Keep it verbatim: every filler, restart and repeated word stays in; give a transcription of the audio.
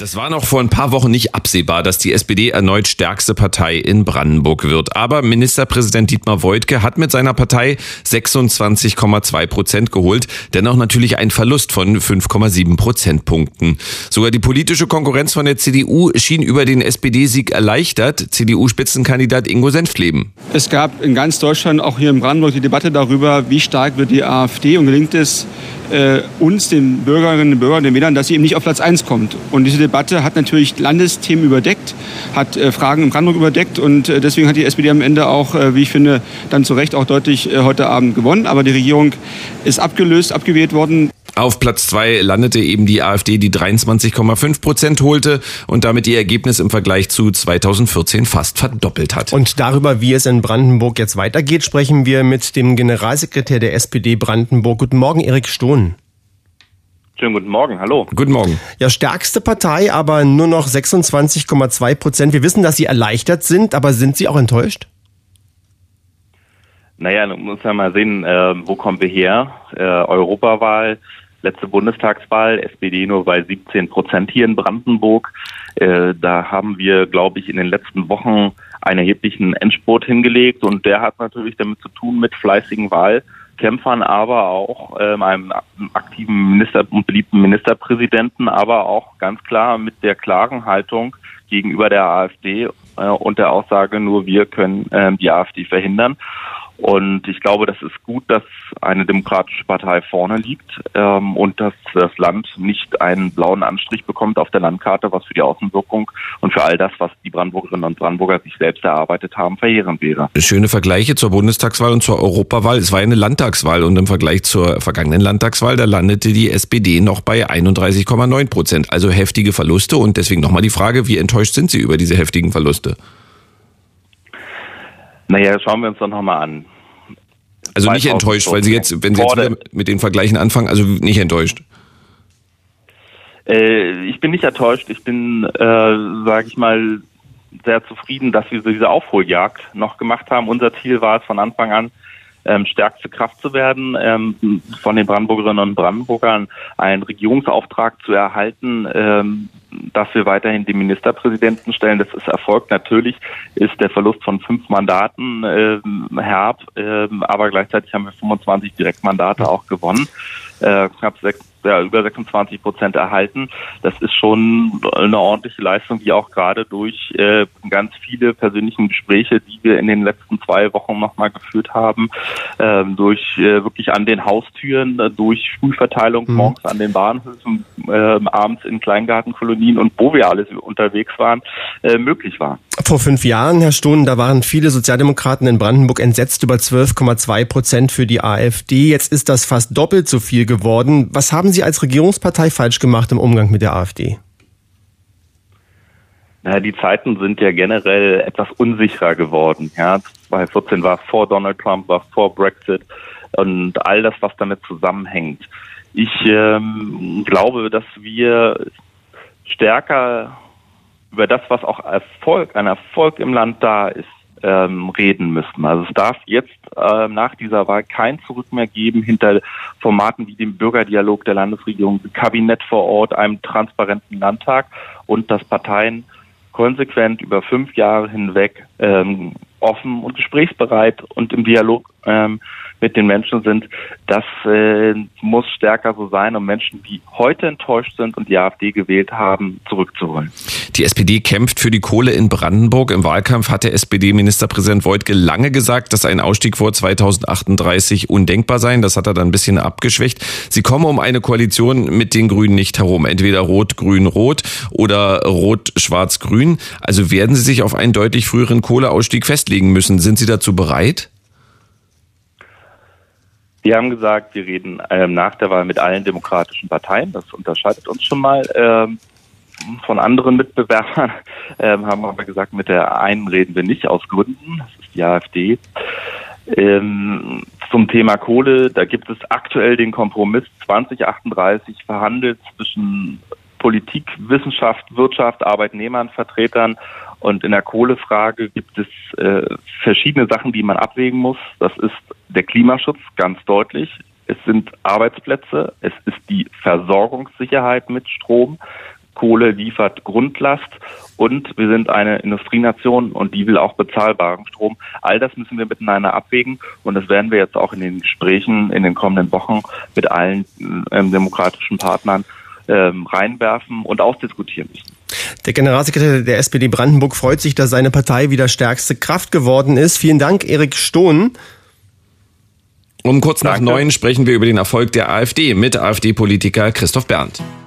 Das war noch vor ein paar Wochen nicht absehbar, dass die S P D erneut stärkste Partei in Brandenburg wird. Aber Ministerpräsident Dietmar Woidke hat mit seiner Partei sechsundzwanzig Komma zwei Prozent geholt. Dennoch natürlich ein Verlust von fünf Komma sieben Prozentpunkten. Sogar die politische Konkurrenz von der C D U schien über den S P D-Sieg erleichtert. C D U-Spitzenkandidat Ingo Senftleben. Es gab in ganz Deutschland, auch hier in Brandenburg, die Debatte darüber, wie stark wird die AfD und gelingt es äh, uns, den Bürgerinnen und Bürgern, den Wählern, dass sie eben nicht auf Platz eins kommt. Und diese Debatte hat natürlich Landesthemen überdeckt, hat äh, Fragen in Brandenburg überdeckt und äh, deswegen hat die S P D am Ende auch, äh, wie ich finde, dann zu Recht auch deutlich äh, heute Abend gewonnen. Aber die Regierung ist abgelöst, abgewählt worden. Auf Platz zwei landete eben die AfD, die dreiundzwanzig Komma fünf Prozent holte und damit ihr Ergebnis im Vergleich zu zweitausendvierzehn fast verdoppelt hat. Und darüber, wie es in Brandenburg jetzt weitergeht, sprechen wir mit dem Generalsekretär der S P D Brandenburg. Guten Morgen, Erik Stohn. Schönen guten Morgen, hallo. Guten Morgen. Ja, stärkste Partei, aber nur noch sechsundzwanzig Komma zwei Prozent. Wir wissen, dass Sie erleichtert sind, aber sind Sie auch enttäuscht? Naja, man muss ja mal sehen, äh, wo kommen wir her? Äh, Europawahl, letzte Bundestagswahl, S P D nur bei siebzehn Prozent hier in Brandenburg. Äh, da haben wir, glaube ich, in den letzten Wochen einen erheblichen Endspurt hingelegt und der hat natürlich damit zu tun mit fleißigen Wahlkämpfern, aber auch äh, einem aktiven Minister und beliebten Ministerpräsidenten, aber auch ganz klar mit der klaren Haltung gegenüber der AfD äh, und der Aussage, nur wir können äh, die AfD verhindern. Und ich glaube, das ist gut, dass eine demokratische Partei vorne liegt ähm, und dass das Land nicht einen blauen Anstrich bekommt auf der Landkarte, was für die Außenwirkung und für all das, was die Brandenburgerinnen und Brandenburger sich selbst erarbeitet haben, verheerend wäre. Schöne Vergleiche zur Bundestagswahl und zur Europawahl. Es war eine Landtagswahl und im Vergleich zur vergangenen Landtagswahl, da landete die S P D noch bei einunddreißig Komma neun Prozent. Also heftige Verluste und deswegen nochmal die Frage, wie enttäuscht sind Sie über diese heftigen Verluste? Naja, schauen wir uns doch nochmal an. Also nicht enttäuscht, weil Sie jetzt, wenn Sie jetzt wieder mit den Vergleichen anfangen, also nicht enttäuscht. Äh, ich bin nicht enttäuscht. Ich bin, äh, sage ich mal, sehr zufrieden, dass wir diese Aufholjagd noch gemacht haben. Unser Ziel war es von Anfang an, ähm, stärkste Kraft zu werden, ähm, von den Brandenburgerinnen und Brandenburgern einen Regierungsauftrag zu erhalten, ähm, dass wir weiterhin den Ministerpräsidenten stellen. Das ist erfolgt. Natürlich ist der Verlust von fünf Mandaten äh, herb, äh, aber gleichzeitig haben wir fünfundzwanzig Direktmandate auch gewonnen, äh, knapp sechs, ja, über sechsundzwanzig Prozent erhalten. Das ist schon eine ordentliche Leistung, die auch gerade durch äh, ganz viele persönliche Gespräche, die wir in den letzten zwei Wochen nochmal geführt haben, äh, durch äh, wirklich an den Haustüren, äh, durch Frühverteilung mhm. morgens an den Bahnhöfen, äh, abends in Kleingartenkolonien und wo wir alles unterwegs waren, äh, möglich war. Vor fünf Jahren, Herr Stohn, da waren viele Sozialdemokraten in Brandenburg entsetzt über zwölf Komma zwei Prozent für die AfD. Jetzt ist das fast doppelt so viel geworden. Was haben Sie als Regierungspartei falsch gemacht im Umgang mit der AfD? Naja, die Zeiten sind ja generell etwas unsicherer geworden. Ja, zweitausendvierzehn war vor Donald Trump, war vor Brexit und all das, was damit zusammenhängt. Ich ähm, glaube, dass wir stärker über das, was auch Erfolg, ein Erfolg im Land da ist, ähm, reden müssen. Also es darf jetzt äh, nach dieser Wahl kein Zurück mehr geben hinter Formaten wie dem Bürgerdialog der Landesregierung, Kabinett vor Ort, einem transparenten Landtag und dass Parteien konsequent über fünf Jahre hinweg ähm, offen und gesprächsbereit und im Dialog ähm, mit den Menschen sind. Das äh, muss stärker so sein, um Menschen, die heute enttäuscht sind und die AfD gewählt haben, zurückzuholen. Die S P D kämpft für die Kohle in Brandenburg. Im Wahlkampf hat der S P D-Ministerpräsident Woidke lange gesagt, dass ein Ausstieg vor zweitausendachtunddreißig undenkbar sei. Das hat er dann ein bisschen abgeschwächt. Sie kommen um eine Koalition mit den Grünen nicht herum. Entweder Rot-Grün-Rot oder Rot-Schwarz-Grün. Also werden Sie sich auf einen deutlich früheren Kohleausstieg festlegen müssen. Sind Sie dazu bereit? Wir haben gesagt, wir reden ähm, nach der Wahl mit allen demokratischen Parteien. Das unterscheidet uns schon mal ähm, von anderen Mitbewerbern. Ähm, haben aber gesagt, mit der einen reden wir nicht aus Gründen. Das ist die AfD. Ähm, zum Thema Kohle, da gibt es aktuell den Kompromiss zweitausendachtunddreißig verhandelt zwischen Politik, Wissenschaft, Wirtschaft, Arbeitnehmern, Vertretern. Und in der Kohlefrage gibt es äh, verschiedene Sachen, die man abwägen muss. Das ist der Klimaschutz, ganz deutlich. Es sind Arbeitsplätze. Es ist die Versorgungssicherheit mit Strom. Kohle liefert Grundlast und wir sind eine Industrienation und die will auch bezahlbaren Strom. All das müssen wir miteinander abwägen und das werden wir jetzt auch in den Gesprächen in den kommenden Wochen mit allen ähm, demokratischen Partnern ähm, reinwerfen und ausdiskutieren müssen. Der Generalsekretär der S P D Brandenburg freut sich, dass seine Partei wieder stärkste Kraft geworden ist. Vielen Dank, Erik Stohn. Um kurz nach Danke. neun sprechen wir über den Erfolg der AfD mit AfD-Politiker Christoph Berndt.